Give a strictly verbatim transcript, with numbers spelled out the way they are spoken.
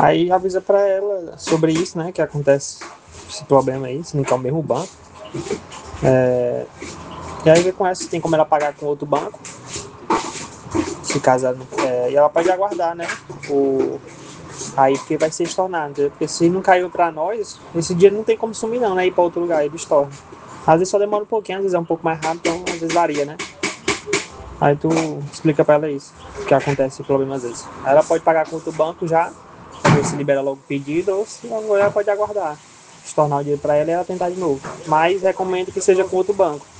Aí avisa pra ela sobre isso, né? Que acontece esse problema aí, se não quer o mesmo banco. É, e aí vê com essa se tem como ela pagar com outro banco. Se caso ela não, é, e ela pode aguardar, né? O, aí porque vai ser estornado, entendeu? Porque se não caiu pra nós, esse dia não tem como sumir não, né? Ir pra outro lugar, ele estorna. Às vezes só demora um pouquinho, às vezes é um pouco mais rápido, então às vezes varia, né? Aí tu explica pra ela isso, que acontece esse problema às vezes. Aí ela pode pagar com outro banco já, pra ver se libera logo o pedido, ou se não, ela pode aguardar. Estornar o dinheiro pra ela e ela tentar de novo. Mas recomendo que seja com outro banco.